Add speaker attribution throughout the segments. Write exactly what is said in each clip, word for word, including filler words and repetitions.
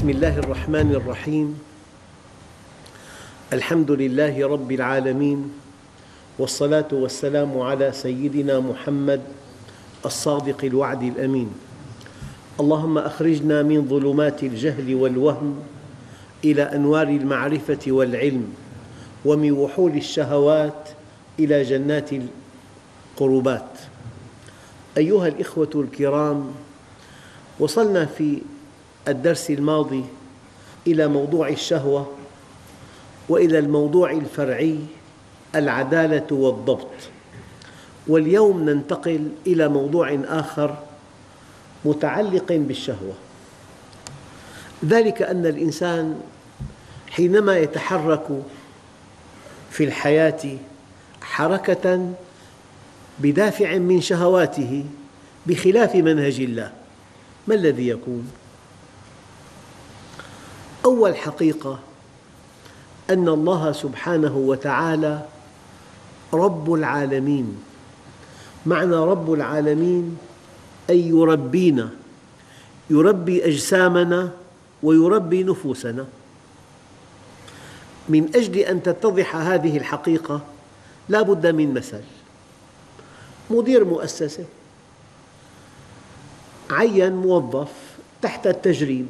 Speaker 1: بسم الله الرحمن الرحيم. الحمد لله رب العالمين، والصلاة والسلام على سيدنا محمد الصادق الوعد الأمين. اللهم أخرجنا من ظلمات الجهل والوهم إلى أنوار المعرفة والعلم، ومن وحول الشهوات إلى جنات القربات. أيها الإخوة الكرام، وصلنا في الدرس الماضي إلى موضوع الشهوة وإلى الموضوع الفرعي العدالة والضبط، واليوم ننتقل إلى موضوع آخر متعلق بالشهوة، ذلك أن الإنسان حينما يتحرك في الحياة حركة بدافع من شهواته بخلاف منهج الله، ما الذي يكون؟ أول حقيقة أن الله سبحانه وتعالى رب العالمين. معنى رب العالمين أي يربينا، يربي أجسامنا ويربي نفوسنا. من أجل أن تتضح هذه الحقيقة لا بد من مثل. مدير مؤسسة عين موظف تحت التجريب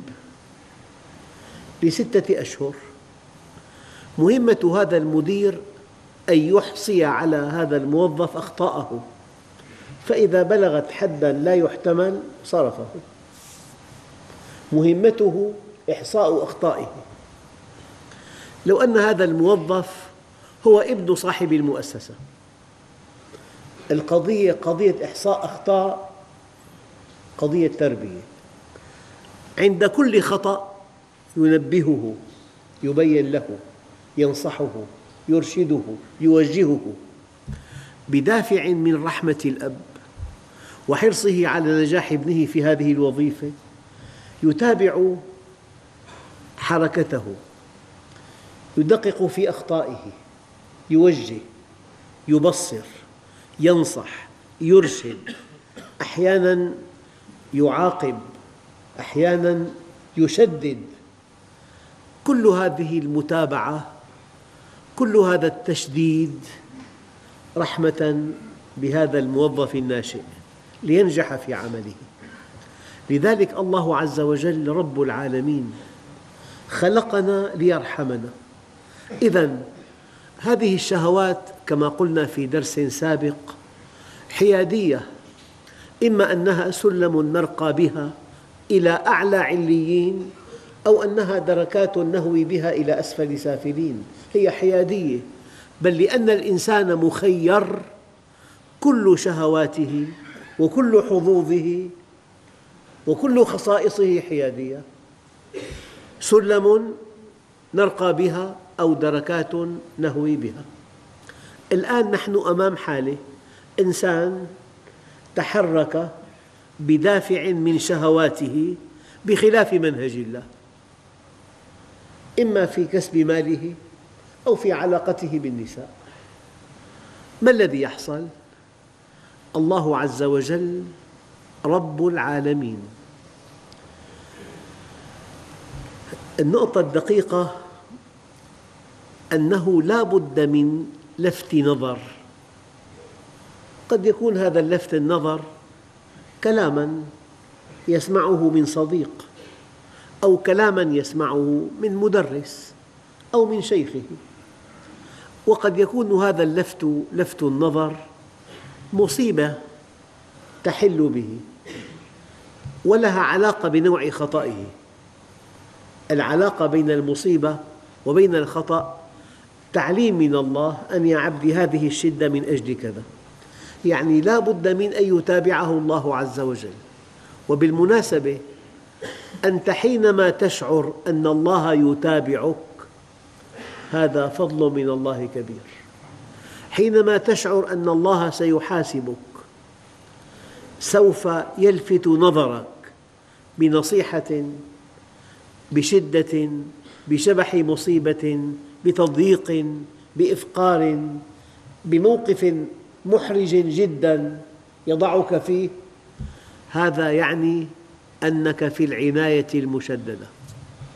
Speaker 1: لستة أشهر. مهمة هذا المدير أن يحصي على هذا الموظف أخطاءه، فإذا بلغت حداً لا يحتمل صرفه. مهمته إحصاء أخطائه. لو أن هذا الموظف هو ابن صاحب المؤسسة، القضية قضية إحصاء أخطاء، قضية تربية. عند كل خطأ ينبهه، يبين له، ينصحه، يرشده، يوجهه. بدافع من رحمة الأب وحرصه على نجاح ابنه في هذه الوظيفة يتابع حركته، يدقق في أخطائه، يوجه، يبصر، ينصح، يرشد، أحياناً يعاقب، أحياناً يشدد. كل هذه المتابعة، كل هذا التشديد رحمة بهذا الموظف الناشئ لينجح في عمله. لذلك الله عز وجل رب العالمين خلقنا ليرحمنا. إذن هذه الشهوات كما قلنا في درس سابق حيادية، إما أنها سلم نرقى بها إلى أعلى عليين، أو أنها دركات نهوي بها إلى أسفل سافلين. هي حيادية، بل لأن الإنسان مخير، كل شهواته وكل حظوظه وكل خصائصه حيادية، سلم نرقى بها أو دركات نهوي بها. الآن نحن أمام حالة إنسان تحرك بدافع من شهواته بخلاف منهج الله، إما في كسب ماله أو في علاقته بالنساء. ما الذي يحصل؟ الله عز وجل رب العالمين. النقطة الدقيقة أنه لا بد من لفت نظر. قد يكون هذا اللفت النظر كلاماً يسمعه من صديق، أو كلاماً يسمعه من مدرس أو من شيخه، وقد يكون هذا اللفت لفت النظر مصيبة تحل به ولها علاقة بنوع خطئه. العلاقة بين المصيبة وبين الخطأ تعليم من الله أن يا عبدي هذه الشدة من أجل كذا، يعني لا بد من أن يتابعه الله عز وجل. وبالمناسبة أنت حينما تشعر أن الله يتابعك هذا فضل من الله كبير. حينما تشعر أن الله سيحاسبك، سوف يلفت نظرك بنصيحة، بشدة، بشبح مصيبة، بتضييق، بإفقار، بموقف محرج جداً يضعك فيه، هذا يعني أنك في العناية المشددة.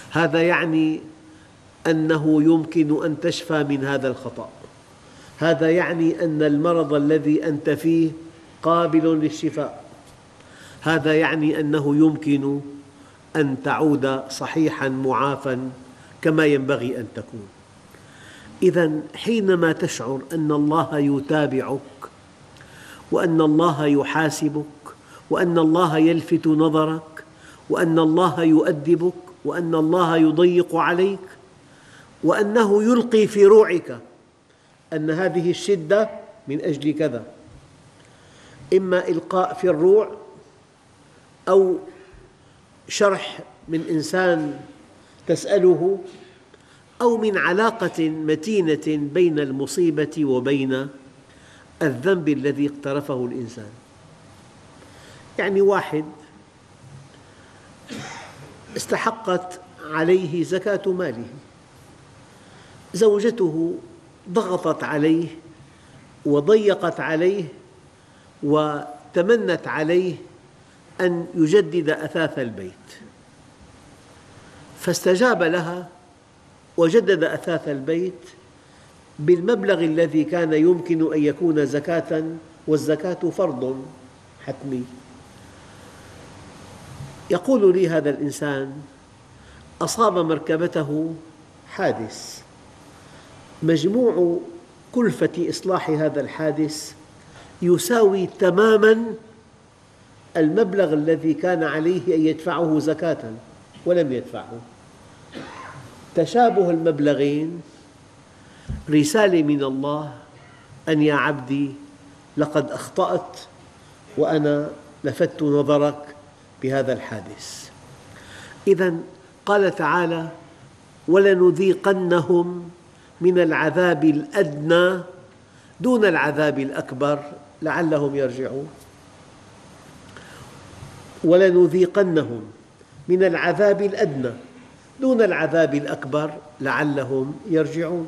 Speaker 1: هذا يعني أنه يمكن أن تشفى من هذا الخطأ، هذا يعني أن المرض الذي أنت فيه قابل للشفاء، هذا يعني أنه يمكن أن تعود صحيحاً معافاً كما ينبغي أن تكون. إذن حينما تشعر أن الله يتابعك وأن الله يحاسبك وأن الله يلفت نظرك وأن الله يؤدبك وأن الله يضيق عليك وأنه يلقي في روعك أن هذه الشدة من أجل كذا، إما إلقاء في الروع أو شرح من إنسان تسأله أو من علاقة متينة بين المصيبة وبين الذنب الذي اقترفه الإنسان. يعني واحد استحقت عليه زكاة ماله، زوجته ضغطت عليه وضيقت عليه وتمنت عليه أن يجدد أثاث البيت، فاستجاب لها وجدد أثاث البيت بالمبلغ الذي كان يمكن أن يكون زكاة، والزكاة فرض حتمي. يقول لي هذا الإنسان: أصاب مركبته حادث، مجموع كلفة إصلاح هذا الحادث يساوي تماماً المبلغ الذي كان عليه أن يدفعه زكاة ولم يدفعه. تشابه المبلغين رسالة من الله أن يا عبدي لقد أخطأت وأنا لفت نظرك بهذا الحادث. إذن قال تعالى: ولنذيقنهم من العذاب الأدنى دون العذاب الأكبر لعلهم يرجعون. ولنذيقنهم من العذاب الأدنى دون العذاب الأكبر لعلهم يرجعون.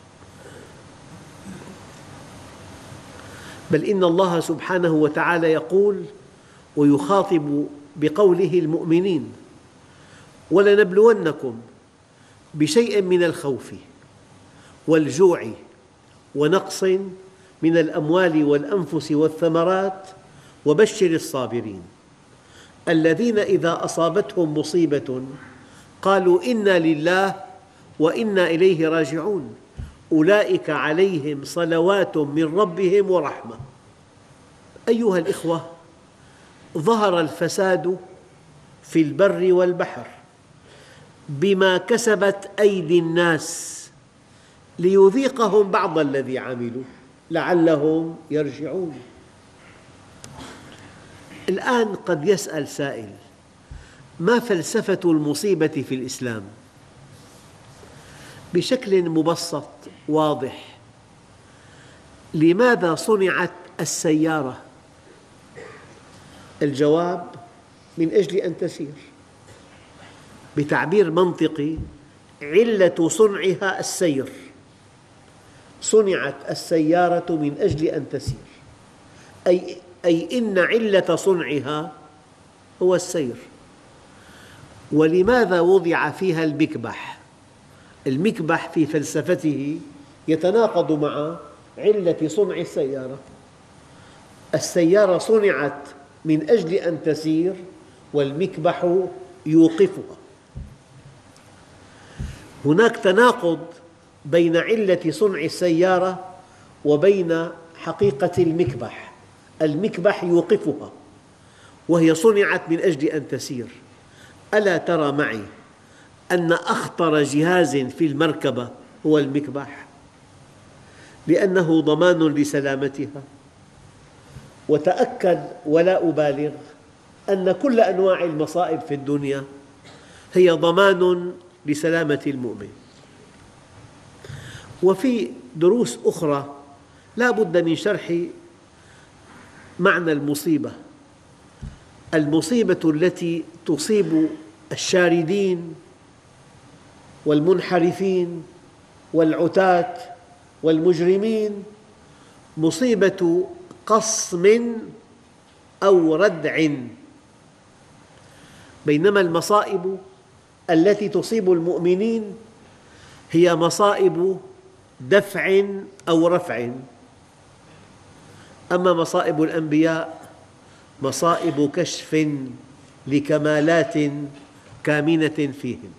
Speaker 1: بل إن الله سبحانه وتعالى يقول ويخاطب بقوله المؤمنين: ولنبلونكم بشيء من الخوف والجوع ونقص من الأموال والأنفس والثمرات وبشر الصابرين الذين إذا أصابتهم مصيبة قالوا إنا لله وإنا إليه راجعون أولئك عليهم صلوات من ربهم ورحمة. أيها الإخوة، ظهر الفساد في البر والبحر بما كسبت أيدي الناس ليذيقهم بعض الذي عملوا لعلهم يرجعون. الآن قد يسأل سائل: ما فلسفة المصيبة في الإسلام؟ بشكل مبسط واضح، لماذا صنعت السيارة؟ الجواب: من أجل أن تسير. بتعبير منطقي، علة صنعها السير، صنعت السيارة من أجل أن تسير، أي, أي إن علة صنعها هو السير. ولماذا وضع فيها المكبح؟ المكبح في فلسفته يتناقض مع علة صنع السيارة. السيارة صنعت من أجل أن تسير والمكبح يوقفها. هناك تناقض بين علة صنع السيارة وبين حقيقة المكبح. المكبح يوقفها وهي صنعت من أجل أن تسير. ألا ترى معي أن أخطر جهاز في المركبة هو المكبح، لأنه ضمان لسلامتها. وتأكد ولا أبالغ أن كل أنواع المصائب في الدنيا هي ضمان لسلامة المؤمن. وفي دروس أخرى لا بد من شرح معنى المصيبة. المصيبة التي تصيب الشاردين والمنحرفين والعتاة والمجرمين مصيبة قصم أو ردع، بينما المصائب التي تصيب المؤمنين هي مصائب دفع أو رفع، أما مصائب الأنبياء مصائب كشف لكمالات كامنة فيهم،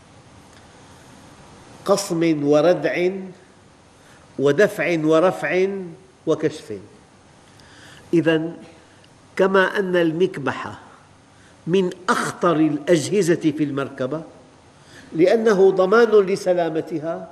Speaker 1: قصم وردع ودفع ورفع وكشف. إذن كما أن المكبح من أخطر الأجهزة في المركبة لأنه ضمان لسلامتها،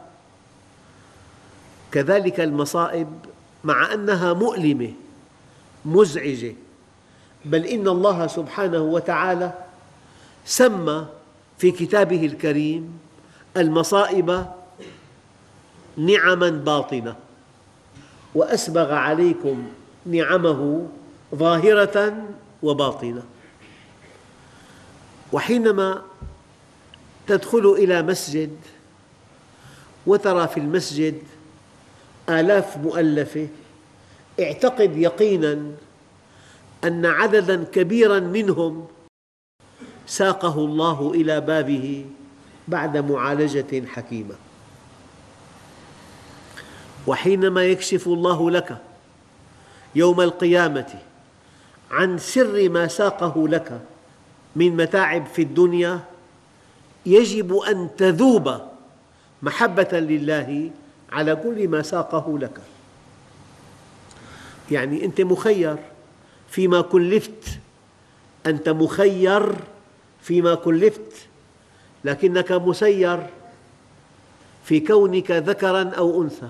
Speaker 1: كذلك المصائب مع أنها مؤلمة مزعجة، بل إن الله سبحانه وتعالى سمى في كتابه الكريم المصائب نعماً باطنة، وأسبغ عليكم نعمه ظاهرة وباطنة. وحينما تدخل إلى مسجد وترى في المسجد آلاف مؤلفة، اعتقد يقيناً أن عدداً كبيراً منهم ساقه الله إلى بابه بعد معالجة حكيمة. وحينما يكشف الله لك يوم القيامة عن سر ما ساقه لك من متاعب في الدنيا، يجب أن تذوب محبة لله على كل ما ساقه لك. يعني أنت مخير فيما كلفت، أنت مخير فيما كلفت، لكنك مسير في كونك ذكراً أو أنثى،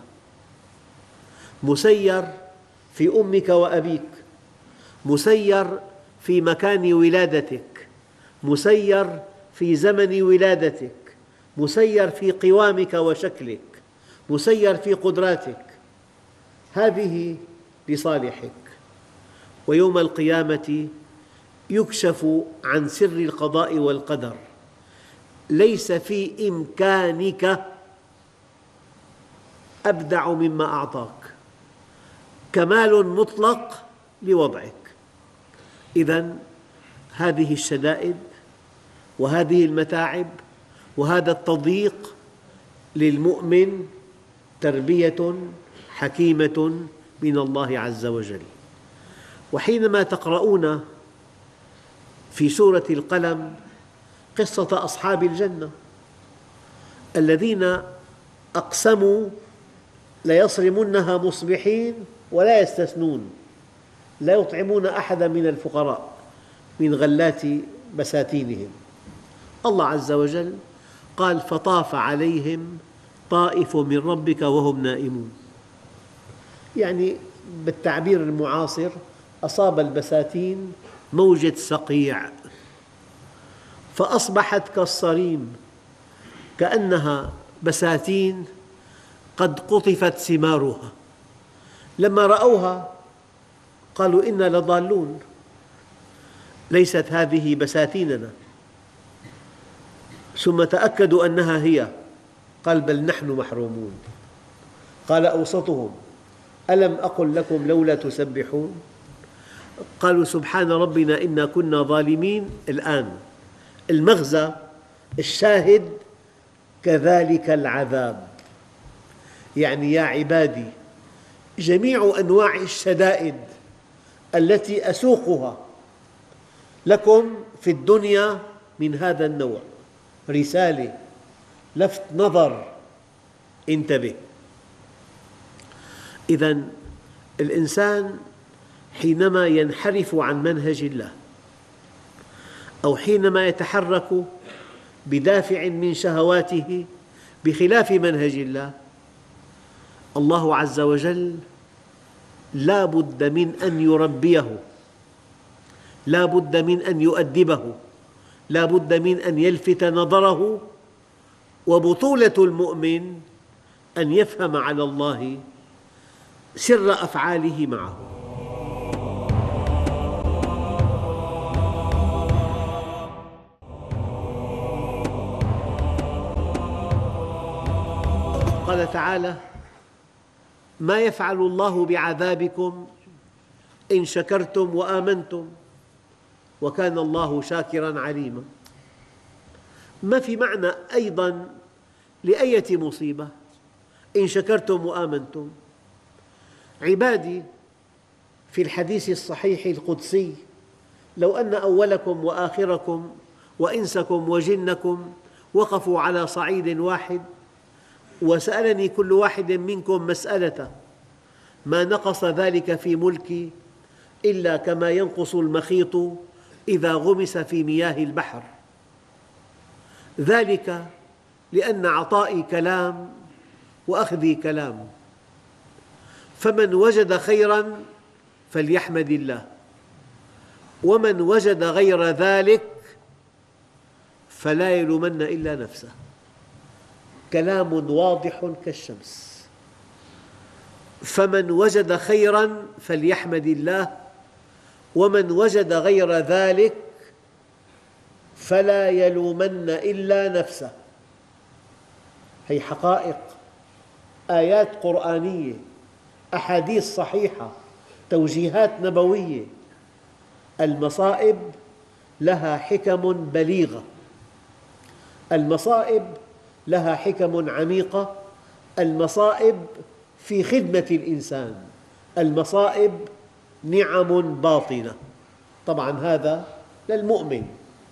Speaker 1: مسير في أمك وأبيك، مسير في مكان ولادتك، مسير في زمن ولادتك، مسير في قوامك وشكلك، مسير في قدراتك، هذه لصالحك. ويوم القيامة يكشف عن سر القضاء والقدر، ليس في إمكانك أبدع مما أعطاك، كمال مطلق لوضعك. إذن هذه الشدائد وهذه المتاعب وهذا التضييق للمؤمن تربية حكيمة من الله عز وجل. وحينما تقرؤون في سورة القلم قصة أصحاب الجنة الذين أقسموا ليصرمنها مصبحين ولا يستثنون، لا يطعمون أحدا من الفقراء من غلات بساتينهم، الله عز وجل قال فطاف عليهم طائف من ربك وهم نائمون، يعني بالتعبير المعاصر أصاب البساتين موجة صقيع فأصبحت كالصريم، كأنها بساتين قد قطفت ثمارها. لما رأوها قالوا إنا لضالون، ليست هذه بساتيننا، ثم تأكدوا أنها هي، قال بل نحن محرومون. قال أوسطهم ألم أقل لكم لولا تسبحون؟ قالوا سبحان ربنا إنا كنا ظالمين. الآن المغزى الشاهد كذلك العذاب، يعني يا عبادي جميع أنواع الشدائد التي أسوقها لكم في الدنيا من هذا النوع رسالة، لفت نظر، انتبه. إذن الإنسان حينما ينحرف عن منهج الله أو حينما يتحرك بدافع من شهواته بخلاف منهج الله، الله عز وجل لا بد من أن يربيه، لا بد من أن يؤدبه، لا بد من أن يلفت نظره. وبطولة المؤمن أن يفهم على الله سر أفعاله معه. قال تعالى ما يفعل الله بعذابكم إن شكرتم وآمنتم وكان الله شاكراً عليماً. ما في معنى أيضاً لأية مصيبة إن شكرتم وآمنتم. عبادي في الحديث الصحيح القدسي: لو أن أولكم وآخركم وإنسكم وجنكم وقفوا على صعيد واحد وسألني كل واحد منكم مسألة ما نقص ذلك في ملكي إلا كما ينقص المخيط إذا غمس في مياه البحر، ذلك لأن عطائي كلام وأخذي كلام، فمن وجد خيراً فليحمد الله، ومن وجد غير ذلك فلا يلومن إلا نفسه. كلام واضح كالشمس. فمن وجد خيراً فليحمد الله، ومن وجد غير ذلك فلا يلومن إلا نفسه. هذه حقائق، آيات قرآنية، أحاديث صحيحة، توجيهات نبوية. المصائب لها حكم بليغة، المصائب لها حكم عميقة، المصائب في خدمة الإنسان، المصائب نعم باطنة. طبعاً هذا للمؤمن.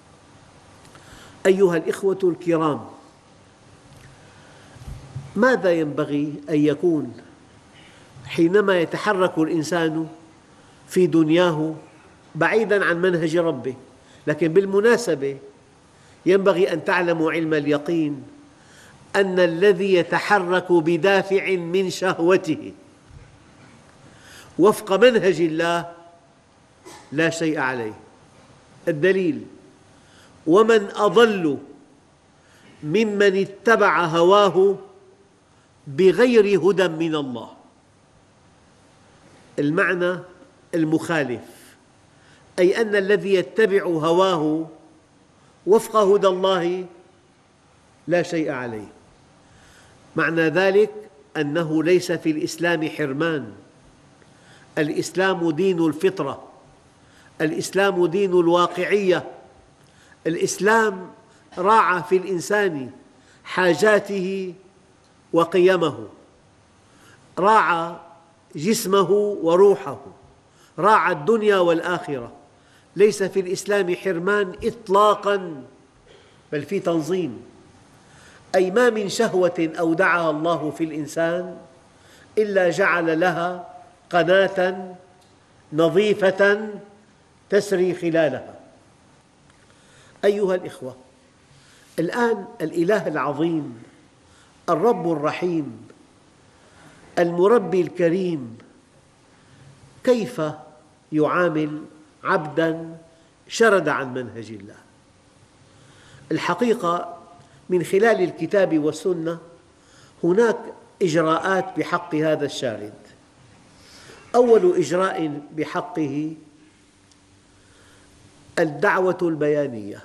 Speaker 1: أيها الإخوة الكرام، ماذا ينبغي أن يكون حينما يتحرك الإنسان في دنياه بعيداً عن منهج ربه؟ لكن بالمناسبة ينبغي أن تعلموا علم اليقين أن الذي يتحرك بدافع من شهوته وفق منهج الله لا شيء عليه. الدليل: ومن أضل ممن اتبع هواه بغير هدى من الله. المعنى المخالف، أي أن الذي يتبع هواه وفق هدى الله لا شيء عليه. معنى ذلك أنه ليس في الإسلام حرمان. الإسلام دين الفطرة، الإسلام دين الواقعية. الإسلام راعى في الإنسان حاجاته وقيمه، راعى جسمه وروحه، راعى الدنيا والآخرة. ليس في الإسلام حرمان إطلاقاً، بل في تنظيم. أي ما من شهوة أودعها الله في الإنسان إلا جعل لها قناة نظيفة تسري خلالها. أيها الإخوة، الآن الإله العظيم، الرب الرحيم، المربي الكريم، كيف يعامل عبداً شرد عن منهج الله؟ الحقيقة من خلال الكتاب والسنة هناك إجراءات بحق هذا الشارد. أول إجراء بحقه الدعوة البيانية.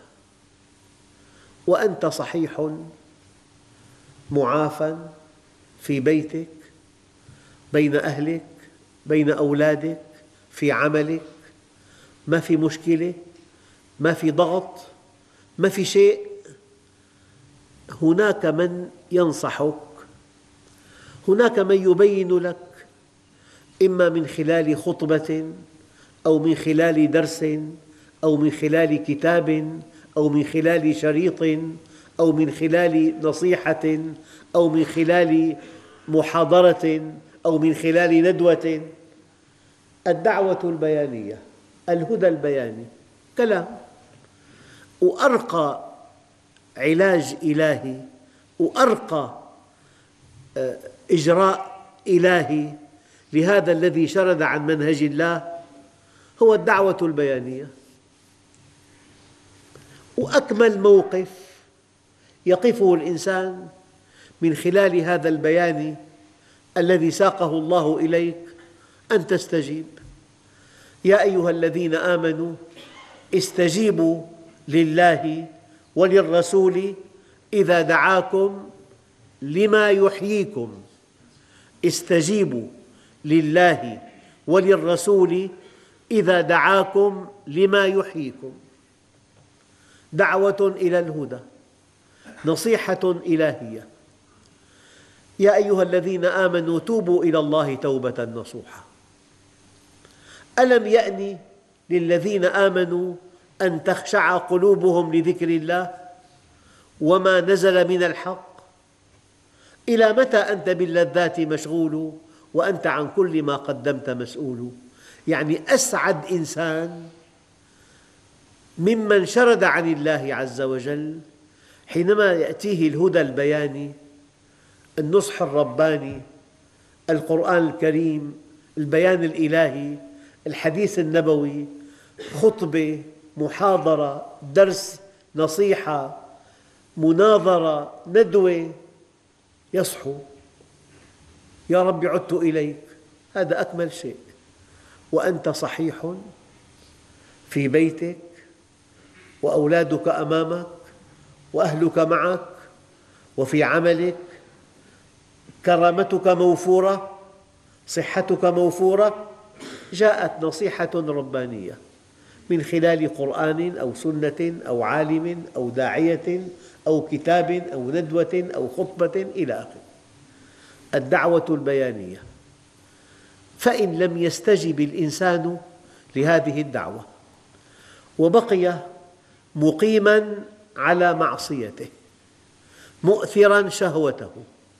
Speaker 1: وأنت صحيح معافى في بيتك، بين أهلك، بين أولادك، في عملك، ما في مشكلة، ما في ضغط، ما في شيء، هناك من ينصحك، هناك من يبين لك، إما من خلال خطبة أو من خلال درس أو من خلال كتاب أو من خلال شريط أو من خلال نصيحة أو من خلال محاضرة أو من خلال ندوة. الدعوة البيانية، الهدى البياني، كلام. وأرقى علاج إلهي وأرقى إجراء إلهي لهذا الذي شرد عن منهج الله هو الدعوة البيانية. وأكمل موقف يقفه الإنسان من خلال هذا البيان الذي ساقه الله إليك أن تستجيب. يا أيها الذين آمنوا استجيبوا لله وللرسول إذا دعاكم لما يحييكم. استجيبوا لله وللرسول إذا دعاكم لما يحييكم. دعوة إلى الهدى، نصيحة إلهية: يا أيها الذين آمنوا توبوا إلى الله توبة نصوحا. ألم يأن للذين آمنوا أن تخشع قلوبهم لذكر الله وما نزل من الحق؟ إلى متى أنت باللذات مشغول وأنت عن كل ما قدمت مسؤول؟ يعني أسعد إنسان ممن شرد عن الله عز وجل حينما يأتيه الهدى البياني، النصح الرباني، القرآن الكريم، البيان الإلهي، الحديث النبوي، خطبة، محاضرة، درس، نصيحة، مناظرة، ندوة، يصحو: يا رب عدت إليك. هذا أكمل شيء، وأنت صحيح في بيتك وأولادك أمامك وأهلك معك وفي عملك، كرامتك موفورة، صحتك موفورة. جاءت نصيحة ربانية من خلال قرآن أو سنة أو عالم أو داعية أو كتاب أو ندوة أو خطبة إلى آخره. الدعوة البيانية. فإن لم يستجب الإنسان لهذه الدعوة وبقي مقيماً على معصيته مؤثراً شهوته،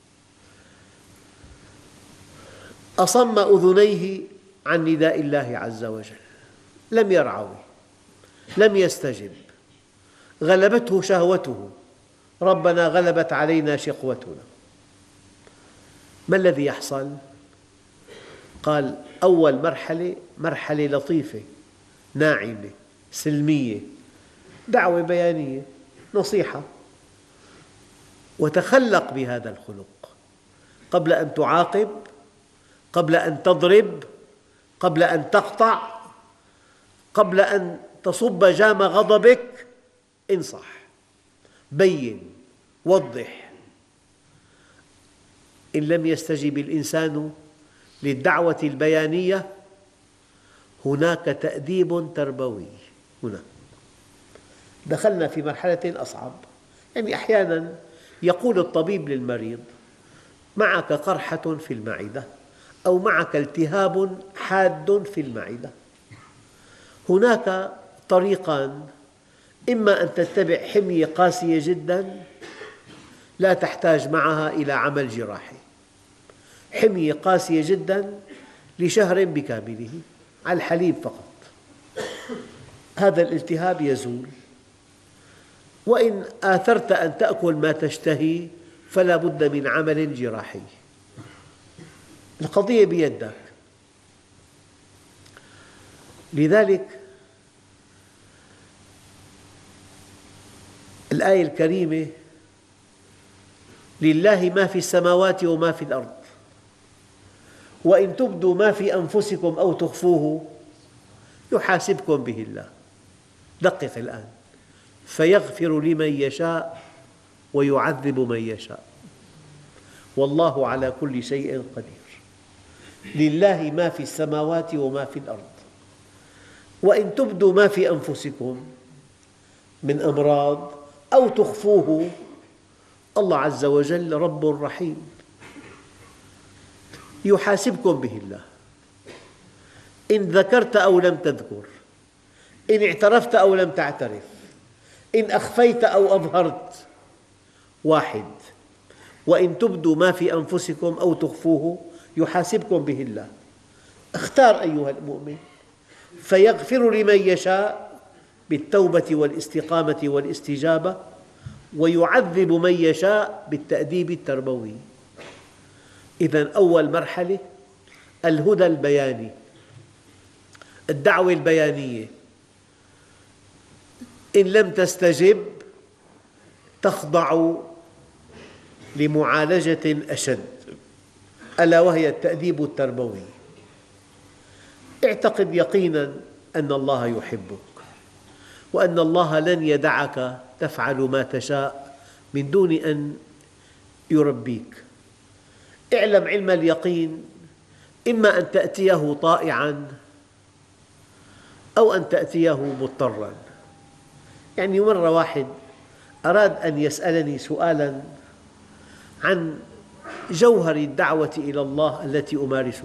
Speaker 1: أصم أذنيه عن نداء الله عز وجل، لم يرعوي، لم يستجب، غلبته شهوته، ربنا غلبت علينا شقوتنا، ما الذي يحصل؟ قال: أول مرحلة مرحلة لطيفة ناعمة سلمية، دعوة بيانية، نصيحة، وتخلق بهذا الخلق قبل أن تعاقب، قبل أن تضرب، قبل أن تقطع، قبل أن تصب جام غضبك. انصح، بين، وضح. إن لم يستجب الإنسان للدعوة البيانية هناك تأديب تربوي. هنا دخلنا في مرحلة أصعب. يعني أحياناً يقول الطبيب للمريض: معك قرحة في المعدة أو معك التهاب حاد في المعدة. هناك طريقان: إما أن تتبع حمية قاسية جداً لا تحتاج معها إلى عمل جراحي، حمية قاسية جداً لشهر بكامله على الحليب فقط، هذا الالتهاب يزول. وإن آثرت أن تأكل ما تشتهي فلا بد من عمل جراحي. القضية بيدك. لذلك الآية الكريمة: لله ما في السماوات وما في الأرض وإن تبدوا ما في أنفسكم أو تخفوه يحاسبكم به الله. دقق الآن: فيغفر لمن يشاء ويعذب من يشاء والله على كل شيء قدير. لله ما في السماوات وما في الأرض وإن تبدوا ما في أنفسكم من أمراض أو تخفوه، الله عز وجل رب رحيم يحاسبكم به الله. إن ذكرت أو لم تذكر، إن اعترفت أو لم تعترف، إن أخفيت أو أظهرت، واحد. وإن تبدوا ما في أنفسكم أو تخفوه يحاسبكم به الله. اختار أيها المؤمن: فيغفر لمن يشاء بالتوبة والاستقامة والاستجابة، ويعذب من يشاء بالتأديب التربوي. إذن أول مرحلة الهدى البياني، الدعوة البيانية. إن لم تستجب تخضع لمعالجة أشد، ألا وهي التأديب التربوي. اعتقد يقيناً أن الله يحبك وأن الله لن يدعك تفعل ما تشاء من دون أن يربيك. اعلم علم اليقين: إما أن تأتيه طائعاً أو أن تأتيه مضطراً. يعني مرة واحد أراد أن يسألني سؤالاً عن جوهر الدعوة إلى الله التي أمارسها،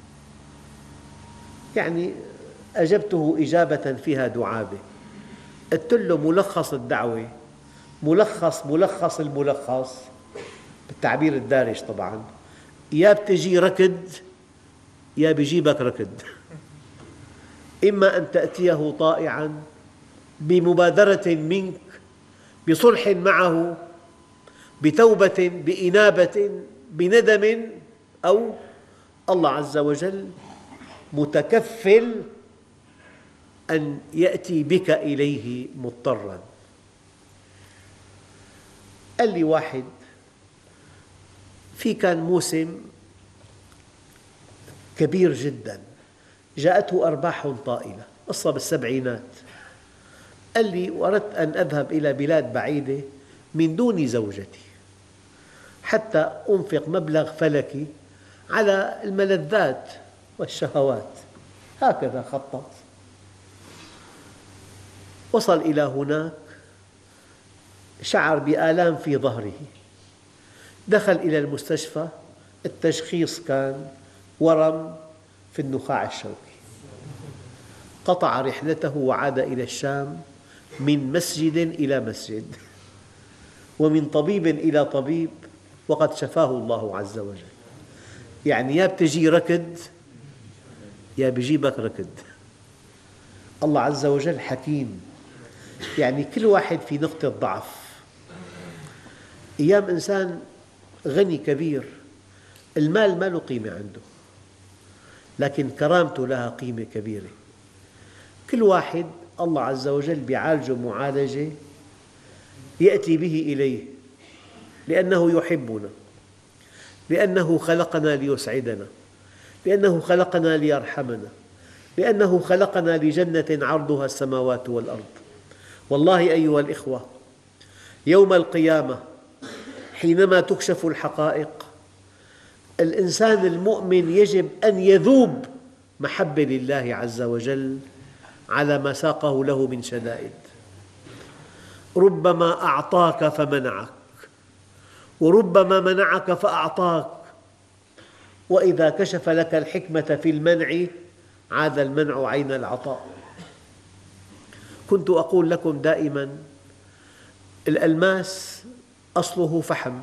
Speaker 1: يعني أجبته إجابة فيها دعابة. قلت له ملخص الدعوة، ملخص ملخص الملخص بالتعبير الدارج طبعاً، يا بتجي ركض يا بيجيبك ركض، إما أن تأتيه طائعاً بمبادرة منك، بصلح معه، بتوبة، بإنابة، بندم، أو الله عز وجل متكفل أن يأتي بك إليه مضطراً. قال لي واحد في كان موسم كبير جداً جاءته أرباح طائلة، قصة بالسبعينات. قال لي وأردت أن أذهب إلى بلاد بعيدة من دون زوجتي حتى أنفق مبلغ فلكي على الملذات والشهوات، هكذا خطط. وصل إلى هناك، شعر بآلام في ظهره، دخل إلى المستشفى، التشخيص كان ورم في النخاع الشوكي. قطع رحلته وعاد إلى الشام من مسجد إلى مسجد ومن طبيب إلى طبيب، وقد شفاه الله عز وجل. يعني يا بتجي ركض يا بيجيبك ركض. الله عز وجل حكيم، يعني كل واحد في نقطة ضعف. أيام إنسان غني كبير، المال ما له قيمة عنده، لكن كرامته لها قيمة كبيرة. كل واحد الله عز وجل بيعالجه معالجة يأتي به إليه، لأنه يحبنا، لأنه خلقنا ليسعدنا، لأنه خلقنا ليرحمنا، لأنه خلقنا لجنة عرضها السماوات والأرض. والله أيها الإخوة، يوم القيامة حينما تكشف الحقائق، الإنسان المؤمن يجب أن يذوب محبة لله عز وجل على ما ساقه له من شدائد. ربما أعطاك فمنعك، وربما منعك فأعطاك، وإذا كشف لك الحكمة في المنع عاد المنع عين العطاء. كنت أقول لكم دائماً الألماس أصله فحم،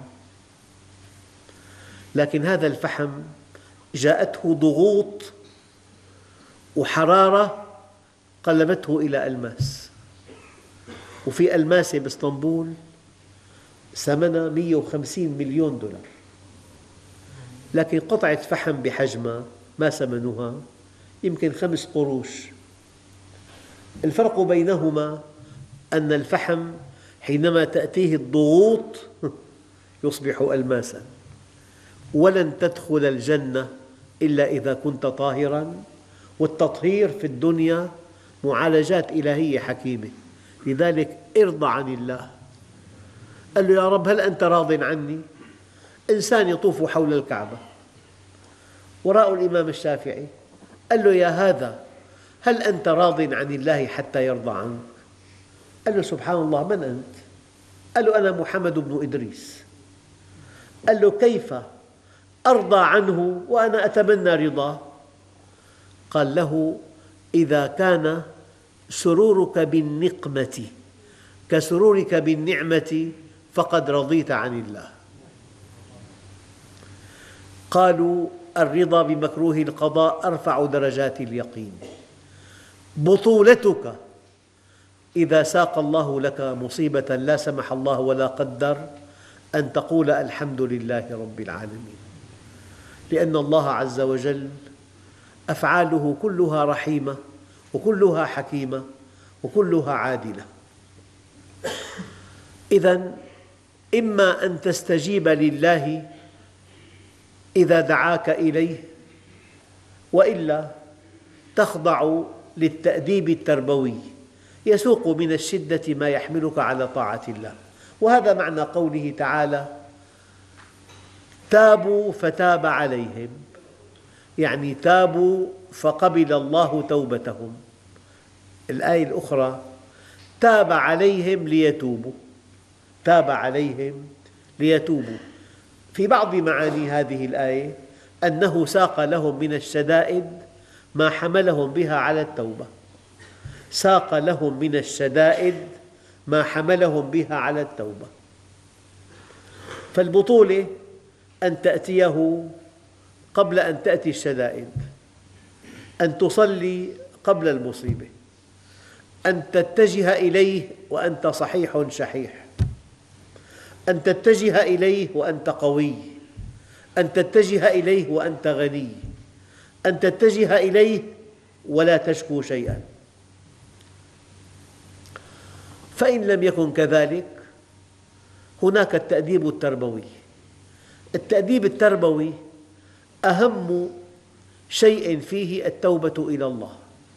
Speaker 1: لكن هذا الفحم جاءته ضغوط وحرارة قلبته إلى ألماس. وفي ألماسة بإسطنبول ثمنها مئة وخمسين مليون دولار، لكن قطعة فحم بحجمها ما ثمنها يمكن خمس قروش. الفرق بينهما أن الفحم حينما تأتيه الضغوط يصبح ألماساً. ولن تدخل الجنة إلا إذا كنت طاهراً، والتطهير في الدنيا معالجات إلهية حكيمة. لذلك ارضى عن الله. قال له يا رب هل أنت راض عني؟ إنسان يطوف حول الكعبة وراء الإمام الشافعي، قال له يا هذا هل أنت راض عن الله حتى يرضى عنك؟ قال له سبحان الله، من أنت؟ قال له أنا محمد بن إدريس. قال له كيف أرضى عنه وأنا أتمنى رضاه؟ قال له إذا كان سرورك بالنقمة كسرورك بالنعمة فقد رضيت عن الله. قالوا الرضا بمكروه القضاء أرفع درجات اليقين. بطولتك إذا ساق الله لك مصيبة لا سمح الله ولا قدر أن تقول الحمد لله رب العالمين، لأن الله عز وجل أفعاله كلها رحيمة وكلها حكيمة وكلها عادلة. إذن إما أن تستجيب لله إذا دعاك إليه، وإلا تخضع للتأديب التربوي يسوق من الشدة ما يحملك على طاعة الله. وهذا معنى قوله تعالى تابوا فتاب عليهم، يعني تابوا فقبل الله توبتهم. الآية الأخرى تاب عليهم ليتوبوا، تاب عليهم ليتوبوا. في بعض معاني هذه الآية أنه ساق لهم من الشدائد ما حملهم بها على التوبة، ساق لهم من الشدائد ما حملهم بها على التوبة. فالبطولة أن تأتيه قبل أن تأتي الشدائد، أن تصلي قبل المصيبة، أن تتجه إليه وأنت صحيح شحيح، أن تتجه إليه وأنت قوي، أن تتجه إليه وأنت غني، أن تتجه إليه ولا تشكو شيئا. فإن لم يكن كذلك هناك التأديب التربوي. التأديب التربوي أهم شيء فيه التوبة إلى الله.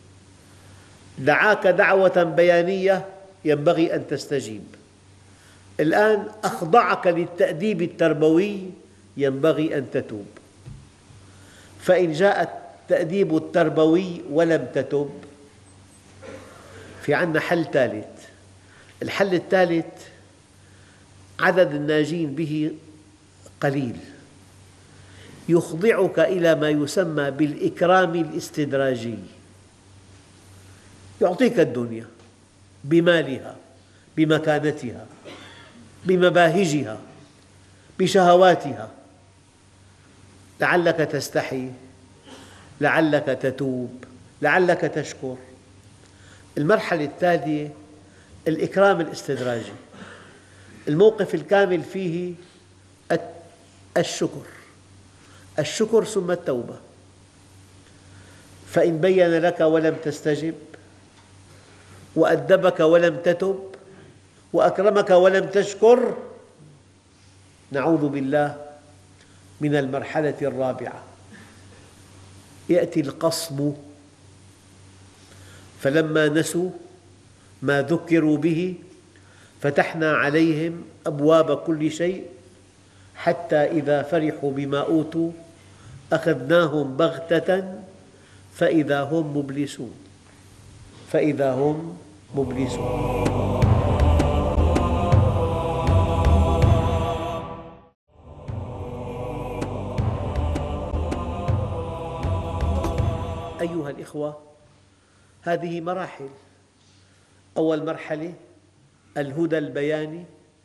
Speaker 1: دعاك دعوة بيانية ينبغي أن تستجيب، الآن أخضعك للتأديب التربوي ينبغي أن تتوب. فإن جاء التأديب التربوي ولم تتب، في عندنا حل ثالث. الحل الثالث عدد الناجين به قليل، يخضعك إلى ما يسمى بالإكرام الاستدراجي. يعطيك الدنيا بمالها، بمكانتها، بمباهجها، بشهواتها، لعلك تستحي، لعلك تتوب، لعلك تشكر. المرحلة الثانية الإكرام الاستدراجي، الموقف الكامل فيه الشكر، الشكر ثم التوبة. فإن بين لك ولم تستجب، وأدبك ولم تتب، وأكرمك ولم تشكر، نعوذ بالله من المرحلة الرابعة، يأتي القصم. فلما نسوا ما ذكروا به فتحنا عليهم أبواب كل شيء حتى إذا فرحوا بما أوتوا أخذناهم بغتة فإذا هم مبلسون فإذا هم مبلسون. أيها الإخوة، هذه مراحل. أول مرحلة الهدى البياني،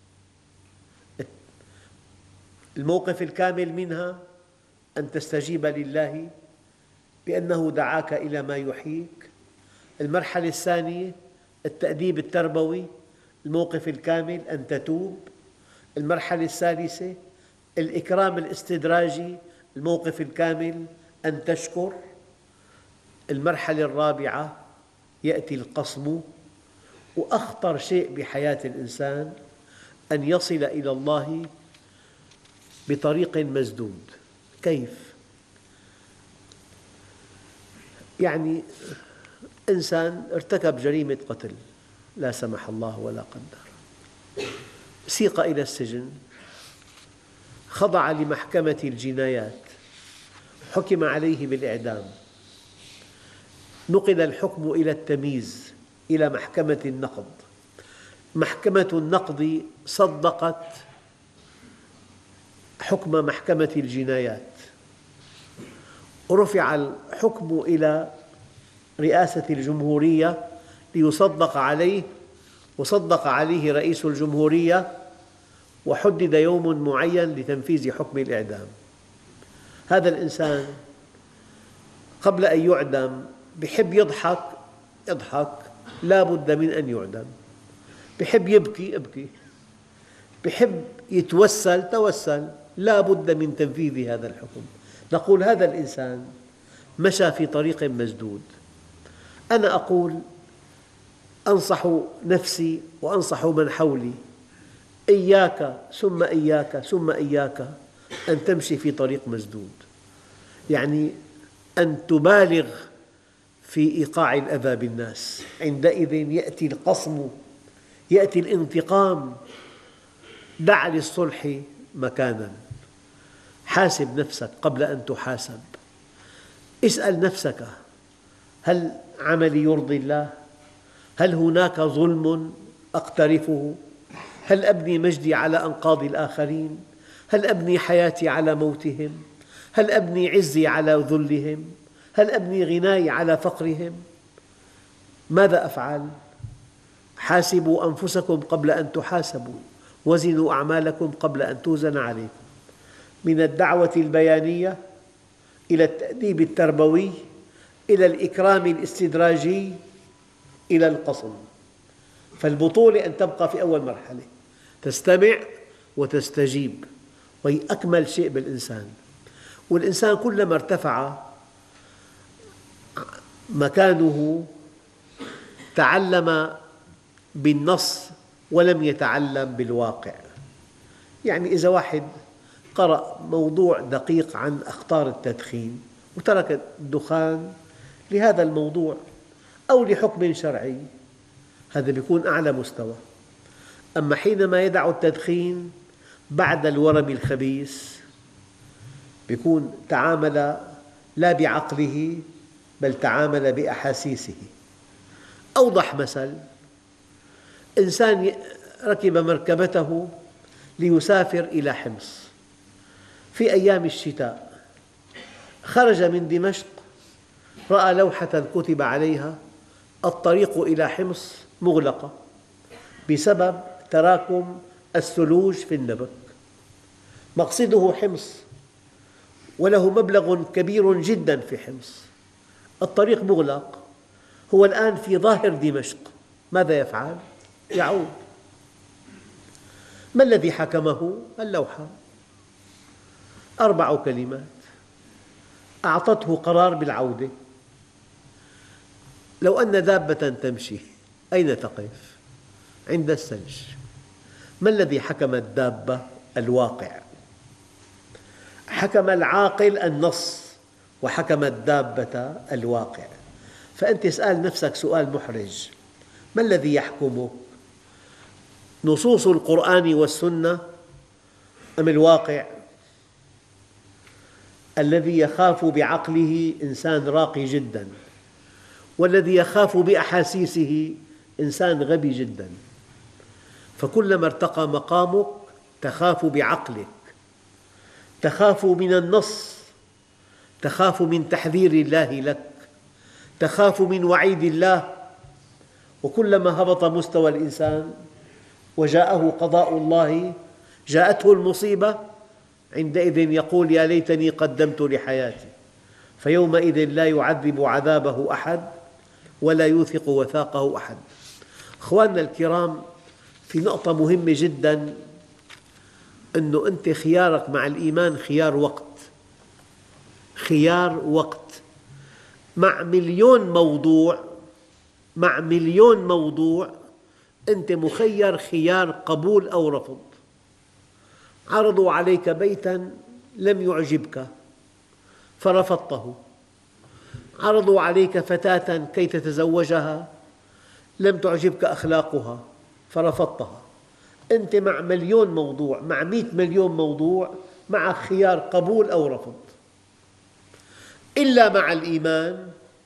Speaker 1: الموقف الكامل منها أن تستجيب لله بأنه دعاك إلى ما يحييك. المرحلة الثانية التأديب التربوي، الموقف الكامل أن تتوب. المرحلة الثالثة الإكرام الاستدراجي، الموقف الكامل أن تشكر. المرحلة الرابعة يأتي القصم، وأخطر شيء بحياة الإنسان أن يصل إلى الله بطريق مسدود. كيف؟ يعني إنسان ارتكب جريمة قتل لا سمح الله ولا قدر، سيق إلى السجن، خضع لمحكمة الجنايات، حكم عليه بالإعدام، نقل الحكم إلى التمييز إلى محكمة النقض. محكمة النقض صدقت حكم محكمة الجنايات، رفع الحكم إلى رئاسة الجمهورية ليصدق عليه، وصدق عليه رئيس الجمهورية، وحدد يوم معين لتنفيذ حكم الإعدام. هذا الإنسان قبل أن يعدم يحب يضحك يضحك، لا بد من أن يعدم. يحب يبكي ابكي، يحب يتوسل توسل، لا بد من تنفيذ هذا الحكم. نقول هذا الإنسان مشى في طريق مسدود. أنا أقول أنصح نفسي وأنصح من حولي، إياك ثم إياك ثم إياك أن تمشي في طريق مسدود، يعني أن تبالغ في إيقاع الأذى بالناس. عندئذ يأتي القصم، يأتي الانتقام. دع للصلح مكانا، حاسب نفسك قبل أن تحاسب. اسأل نفسك: هل عملي يرضي الله؟ هل هناك ظلم أقترفه؟ هل أبني مجدي على أنقاض الآخرين؟ هل أبني حياتي على موتهم؟ هل أبني عزي على ذلهم؟ هل أبني غناي على فقرهم؟ ماذا أفعل؟ حاسبوا أنفسكم قبل أن تحاسبوا، وزنوا أعمالكم قبل أن توزن عليكم. من الدعوة البيانية إلى التأديب التربوي إلى الإكرام الاستدراجي إلى القصم. فالبطولة أن تبقى في أول مرحلة، تستمع وتستجيب، وهي أكمل شيء بالإنسان. والإنسان كلما ارتفع مكانه تعلم بالنص ولم يتعلم بالواقع. يعني إذا واحد قرأ موضوع دقيق عن أخطار التدخين وترك الدخان لهذا الموضوع أو لحكم شرعي، هذا يكون أعلى مستوى. أما حينما يدع التدخين بعد الورم الخبيث يكون تعامل لا بعقله بل تعامل بأحاسيسه. أوضح مثل: إنسان ركب مركبته ليسافر إلى حمص في أيام الشتاء، خرج من دمشق رأى لوحة كتب عليها: الطريق إلى حمص مغلقة بسبب تراكم الثلوج في النبك. مقصده حمص وله مبلغ كبير جدا في حمص، الطريق مغلق، هو الآن في ظاهر دمشق، ماذا يفعل؟ يعود. ما الذي حكمه؟ اللوحة، أربع كلمات أعطته قرار بالعودة. لو أن دابة تمشي أين تقف؟ عند الثلج. ما الذي حكم الدابة؟ الواقع. حكم العاقل النص وحكم الدابة الواقع. فأنت اسأل نفسك سؤال محرج: ما الذي يحكمك؟ نصوص القرآن والسنة أم الواقع؟ الذي يخاف بعقله إنسان راقي جداً، والذي يخاف بأحاسيسه إنسان غبي جداً. فكلما ارتقى مقامك تخاف بعقلك، تخاف من النص، تخاف من تحذير الله لك، تخاف من وعيد الله. وكلما هبط مستوى الإنسان وجاءه قضاء الله، جاءته المصيبة، عندئذ يقول: يا ليتني قدمت لحياتي. فيومئذ لا يعذب عذابه أحد ولا يوثق وثاقه أحد. أخواننا الكرام، في نقطة مهمة جداً، أنه أنت خيارك مع الإيمان خيار وقت، خيار وقت. مع مليون موضوع مع مليون موضوع أنت مخير خيار قبول أو رفض. عرضوا عليك بيتاً لم يعجبك فرفضته، عرضوا عليك فتاة كي تتزوجها لم تعجبك أخلاقها فرفضتها. أنت مع مليون موضوع، مع مئة مليون موضوع، مع خيار قبول أو رفض. إلا مع الإيمان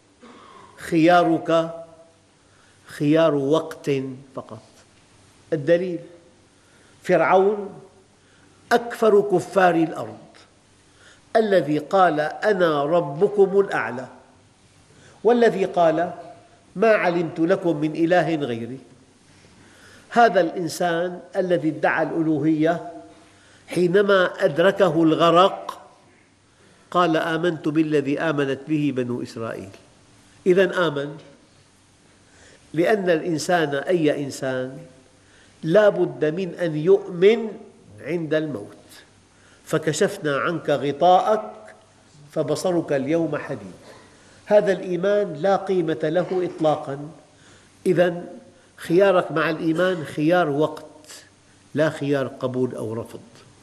Speaker 1: خيارك خيار وقت فقط. الدليل: فرعون أكفر كفار الأرض الذي قال: أنا ربكم الأعلى، والذي قال: ما علمت لكم من إله غيري. هذا الإنسان الذي ادعى الألوهية حينما أدركه الغرق قال: آمنت بالذي آمنت به بنو إسرائيل. إذن آمن، لأن الإنسان أي إنسان لا بد من أن يؤمن عند الموت. فكشفنا عنك غطاءك فبصرك اليوم حديد. هذا الإيمان لا قيمة له إطلاقاً. إذن خيارك مع الإيمان خيار وقت، لا خيار قبول أو رفض.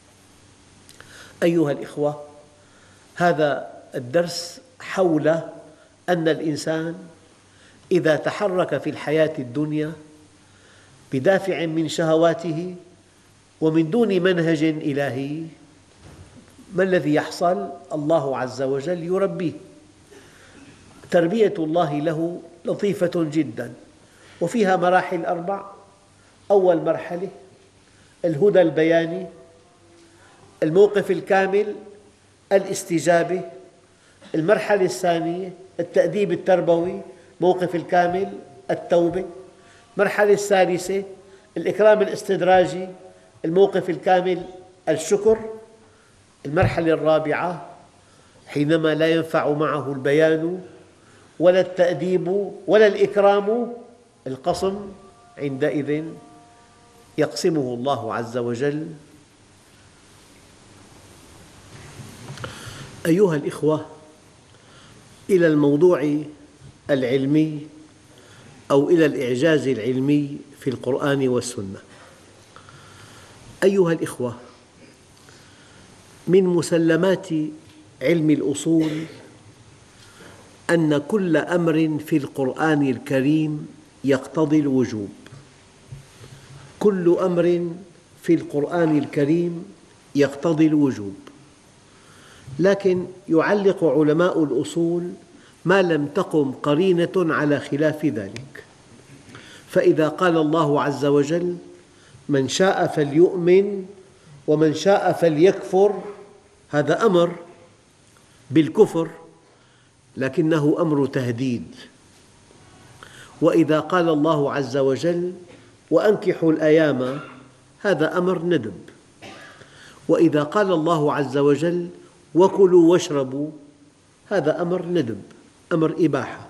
Speaker 1: أيها الإخوة، هذا الدرس حول أن الإنسان إذا تحرك في الحياة الدنيا بدافع من شهواته ومن دون منهج إلهي، ما الذي يحصل؟ الله عز وجل يربيه. تربية الله له لطيفة جداً، وفيها مراحل أربع. أول مرحلة: الهدى البياني، الموقف الكامل الاستجابة، المرحلة الثانية التأديب التربوي، موقف الكامل التوبة، المرحلة الثالثة الإكرام الاستدراجي، الموقف الكامل الشكر، المرحلة الرابعة حينما لا ينفع معه البيان ولا التأديب ولا الإكرام، القصم، عندئذ يقسمه الله عز وجل. أيها الإخوة، إلى الموضوع العلمي أو إلى الإعجاز العلمي في القرآن والسنة. أيها الإخوة، من مسلمات علم الأصول أن كل أمر في القرآن الكريم يقتضي الوجوب. كل أمر في القرآن الكريم يقتضي الوجوب، لكن يعلق علماء الأصول ما لم تقم قرينة على خلاف ذلك. فإذا قال الله عز وجل: من شاء فليؤمن ومن شاء فليكفر، هذا أمر بالكفر لكنه أمر تهديد. وإذا قال الله عز وجل: وأنكحوا الأيام، هذا أمر ندب. وإذا قال الله عز وجل: وكلوا واشربوا، هذا أمر ندب، أمر إباحة.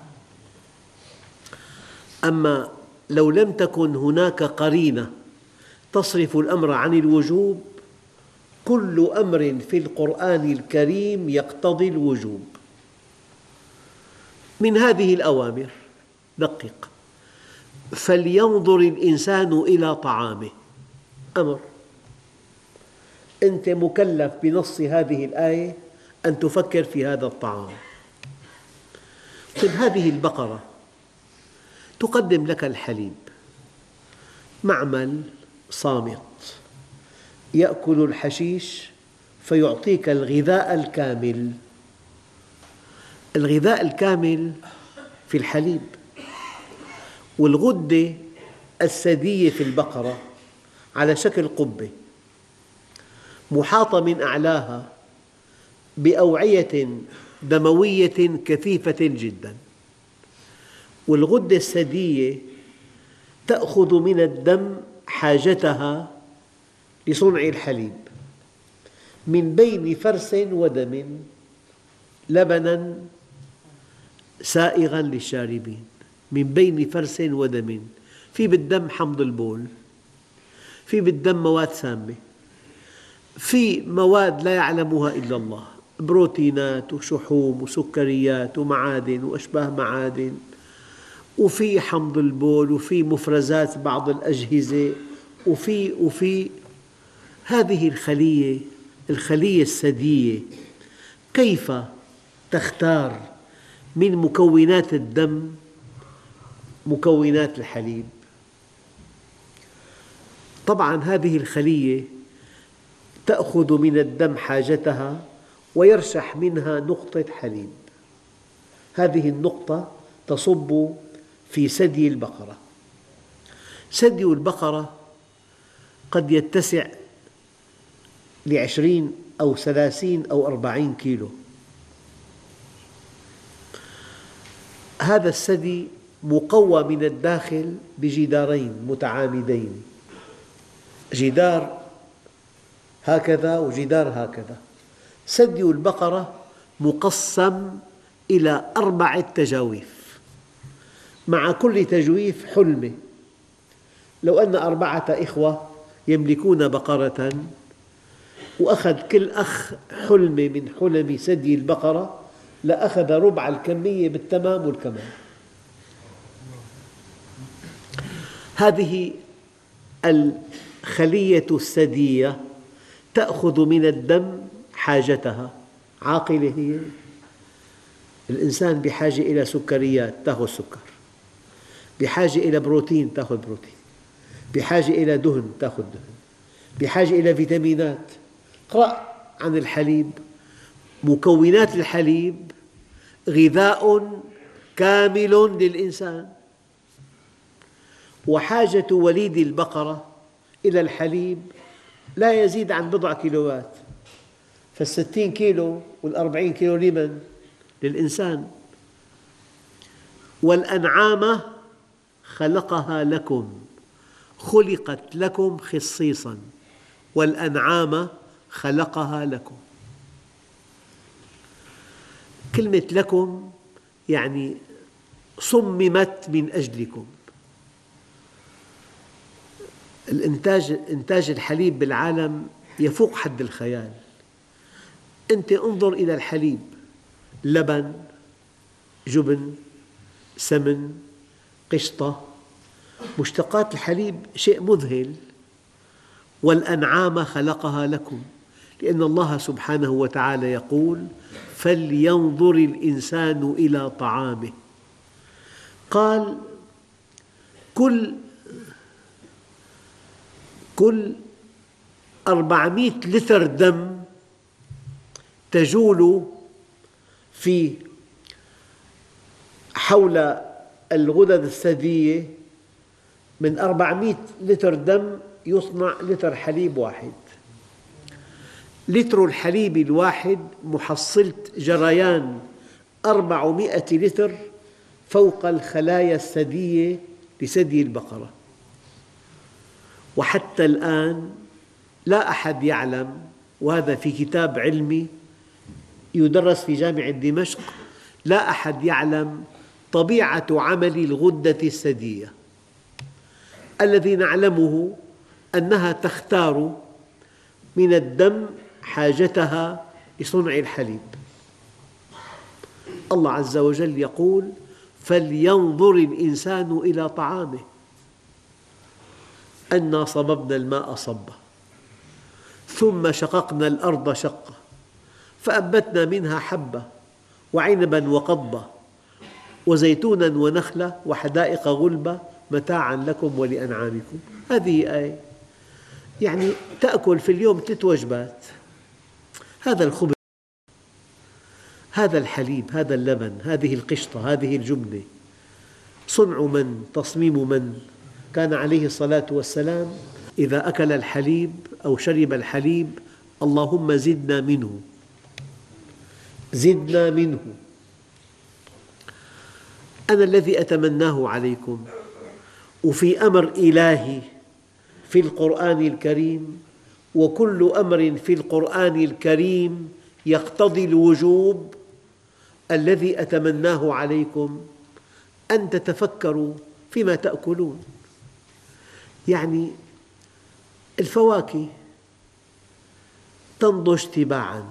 Speaker 1: أما لو لم تكن هناك قرينة تصرف الأمر عن الوجوب، كل أمر في القرآن الكريم يقتضي الوجوب. من هذه الأوامر دقق: فلينظر الإنسان إلى طعامه، أمر، أنت مكلف بنص هذه الآية أن تفكر في هذا الطعام. طيب، هذه البقرة تقدم لك الحليب، معمل صامت يأكل الحشيش فيعطيك الغذاء الكامل. الغذاء الكامل في الحليب. والغدة الثديية في البقرة على شكل قبة محاطة من أعلاها بأوعية دموية كثيفة جدا، والغدة الثديية تأخذ من الدم حاجتها لصنع الحليب من بين فرث ودم، لبناً سائغاً للشاربين، من بين فرث ودم. في بالدم حمض البول، في بالدم مواد سامة، في مواد لا يعلمها إلا الله، بروتينات وشحوم وسكريات ومعادن وأشباه معادن، وفي حمض البول، وفي مفرزات بعض الأجهزة، وفي وفي هذه الخلية الخلية الثديية كيف تختار من مكونات الدم مكونات الحليب؟ طبعاً هذه الخلية تأخذ من الدم حاجتها ويرشح منها نقطة حليب. هذه النقطة تصب في ثدي البقرة. ثدي البقرة قد يتسع لعشرين أو ثلاثين أو أربعين كيلو. هذا الثدي مقوى من الداخل بجدارين متعامدين، جدار هكذا وجدار هكذا. ثدي البقرة مقسم إلى أربعة تجاويف، مع كل تجويف حلمة. لو أن أربعة إخوة يملكون بقرة وأخذ كل أخ حلمة من حلم ثدي البقرة لأخذ ربع الكمية بالتمام والكمال. هذه الخلية الثديية تأخذ من الدم حاجتها. عاقلة هي. الإنسان بحاجة إلى سكريات، تأخذ سكر، بحاجة إلى بروتين، تأخذ بروتين، بحاجة إلى دهن، تأخذ دهن، بحاجة إلى فيتامينات. اقرأ عن الحليب. مكونات الحليب غذاء كامل للإنسان، وحاجة وليد البقرة إلى الحليب لا يزيد عن بضع كيلوات، فالستين كيلو والأربعين كيلو لمن؟ للإنسان. والأنعام خلقها لكم، خلقت لكم خصيصاً، والأنعام خلقها لكم. كلمة لكم يعني صممت من أجلكم. الإنتاج إنتاج الحليب بالعالم يفوق حد الخيال. أنت انظر إلى الحليب، لبن، جبن، سمن، قشطة، مشتقات الحليب شيء مذهل. والأنعام خلقها لكم، لأن الله سبحانه وتعالى يقول: فلينظر الإنسان إلى طعامه. قال: كل كل أربعمئة لتر دم تجول في حول الغدد الثديية، من أربعمئة لتر دم يصنع لتر حليب واحد. لتر الحليب الواحد محصلة جريان أربعمئة لتر فوق الخلايا الثديية لثدي البقرة. وحتى الآن لا أحد يعلم، وهذا في كتاب علمي يدرس في جامعة دمشق، لا أحد يعلم طبيعة عمل الغدة الثديية. الذي نعلمه أنها تختار من الدم حاجتها لصنع الحليب. الله عز وجل يقول: فلينظر الإنسان إلى طعامه أنا صببنا الماء صبا ثم شققنا الأرض شقا فأنبتنا منها حبة وعنبا وقضبا وزيتونا ونخلة وحدائق غلبا متاعا لكم ولأنعامكم. هذه آية يعني تأكل في اليوم ثلاث وجبات. هذا الخبز، هذا الحليب، هذا اللبن، هذه القشطة، هذه الجبنة، صنع من؟ تصميم من؟ كان عليه الصلاة والسلام إذا أكل الحليب أو شرب الحليب: اللهم زدنا منه، زدنا منه. أنا الذي أتمناه عليكم، وفي أمر إلهي في القرآن الكريم، وكل أمر في القرآن الكريم يقتضي الوجوب. الذي أتمناه عليكم أن تتفكروا فيما تأكلون. يعني الفواكه تنضج تباعاً.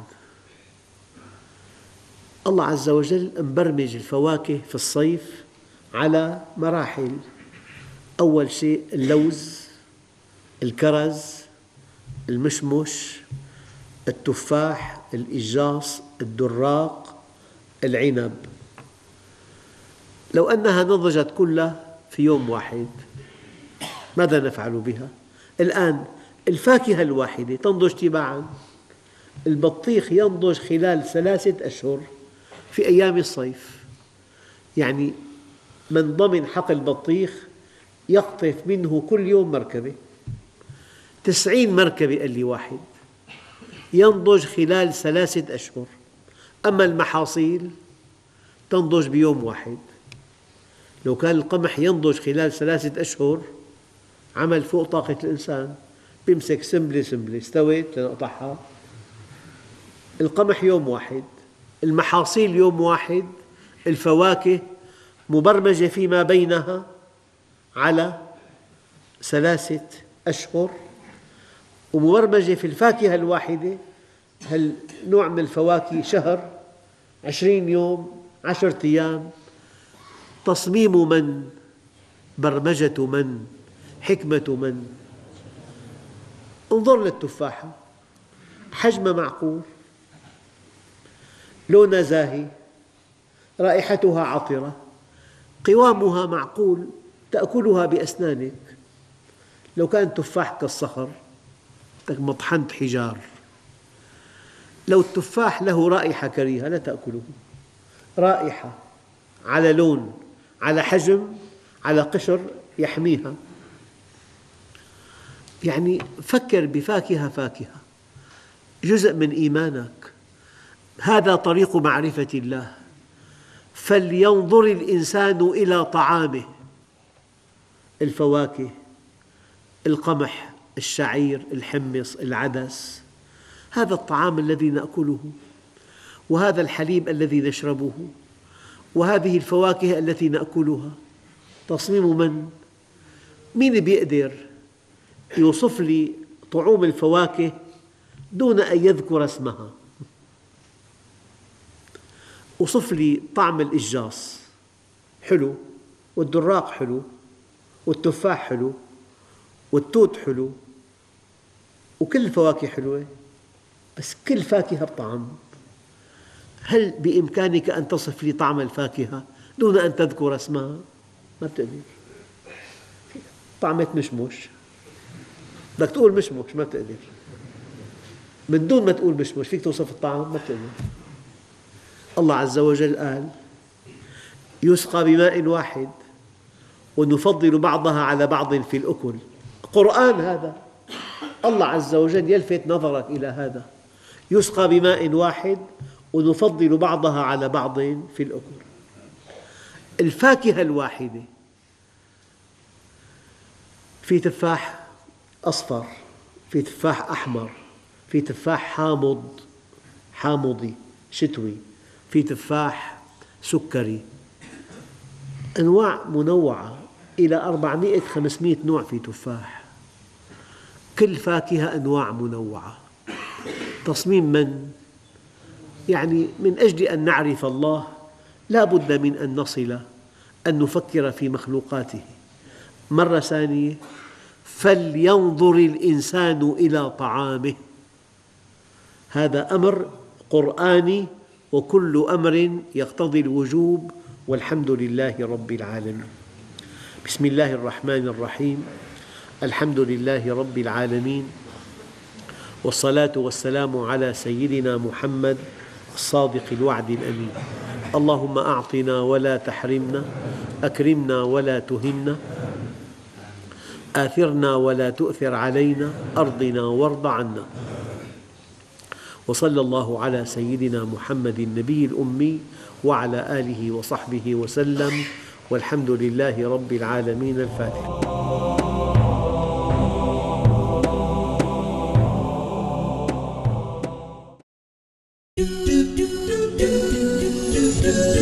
Speaker 1: الله عز وجل مبرمج الفواكه في الصيف على مراحل. أول شيء اللوز، الكرز، المشمش، التفاح، الإجاص، الدراق، العنب. لو أنها نضجت كلها في يوم واحد ماذا نفعل بها؟ الآن الفاكهة الواحدة تنضج تباعاً. البطيخ ينضج خلال ثلاثة أشهر في أيام الصيف. يعني من ضمن حقل بطيخ يقطف منه كل يوم مركبة، تسعين مركبة قال لي واحد، ينضج خلال ثلاثة أشهر. أما المحاصيل تنضج بيوم واحد. لو كان القمح ينضج خلال ثلاثة أشهر عمل فوق طاقة الإنسان، بيمسك سنبلة سنبلة استوت لنقطعها. القمح يوم واحد، المحاصيل يوم واحد، الفواكه مبرمجة فيما بينها على ثلاثة أشهر، ومبرمجة في الفاكهة الواحدة هالنوع من الفواكه شهر، عشرين يوم، عشرة أيام. تصميم من؟ برمجة من؟ حكمة من؟ انظر للتفاحة، حجمها معقول، لونها زاهي، رائحتها عطرة، قوامها معقول، تأكلها بأسنانك. لو كان تفاح كالصخر مطحنت حجار. لو التفاح له رائحة كريهة لا تأكله. رائحة على لون على حجم على قشر يحميها. يعني فكر بفاكهة فاكهة، جزء من إيمانك. هذا طريق معرفة الله. فلينظر الإنسان إلى طعامه، الفواكه، القمح، الشعير، الحمص، العدس، هذا الطعام الذي نأكله، وهذا الحليب الذي نشربه، وهذه الفواكه التي نأكلها، تصميم من؟ مين بيقدر يوصف لي طعوم الفواكه دون أن يذكر اسمها؟ وصف لي طعم الإشجاص حلو، والدراق حلو، والتفاح حلو، والتوت حلو، وكل الفواكه حلوة، بس كل فاكهة بطعم. هل بإمكانك أن تصف لي طعم الفاكهة دون أن تذكر اسمها؟ ما بتقدر. طعمة مشمش، بدك تقول مشمش ما بتقدر، من دون ما تقول مشمش فيك توصف الطعم؟ ما بتقدر. الله عز وجل قال: يسقى بماء واحد ونفضل بعضها على بعض في الأكل. قرآن هذا، الله عز وجل يلفت نظرك إلى هذا: يسقى بماء واحد ونفضل بعضها على بعض في الأكل. الفاكهة الواحدة، في تفاح أصفر، في تفاح أحمر، في تفاح حامض حامضي شتوي، في تفاح سكري، أنواع منوعة إلى أربعمئة خمسمئة نوع في تفاح. كل فاكهة أنواع منوعة. تصميم من؟ يعني من أجل أن نعرف الله لا بد من أن نصل أن نفكر في مخلوقاته. مرة ثانية: فلينظر الإنسان إلى طعامه. هذا أمر قرآني، وكل أمر يقتضي الوجوب، والحمد لله رب العالمين. بسم الله الرحمن الرحيم. الحمد لله رب العالمين، والصلاة والسلام على سيدنا محمد الصادق الوعد الأمين. اللهم أعطنا ولا تحرمنا، أكرمنا ولا تهنا، آثرنا ولا تؤثر علينا، أرضنا وارض عنا. وصلى الله على سيدنا محمد النبي الأمي وعلى آله وصحبه وسلم، والحمد لله رب العالمين. الفاتحة.